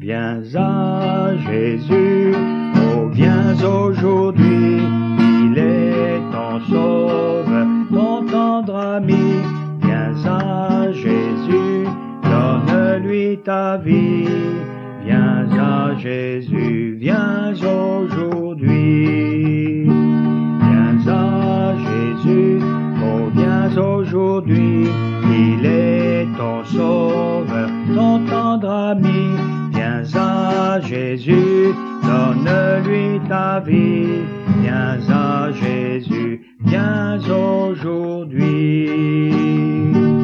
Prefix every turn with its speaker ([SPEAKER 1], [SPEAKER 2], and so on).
[SPEAKER 1] Viens à Jésus, oh viens aujourd'hui, il est ton sauveur, ton tendre ami. Viens à Jésus, donne-lui ta vie. Viens à Jésus, viens aujourd'hui. Viens à Jésus, oh viens aujourd'hui, il est ton sauveur, ton tendre ami. Viens à Jésus, donne-lui ta vie. Viens à Jésus, viens aujourd'hui.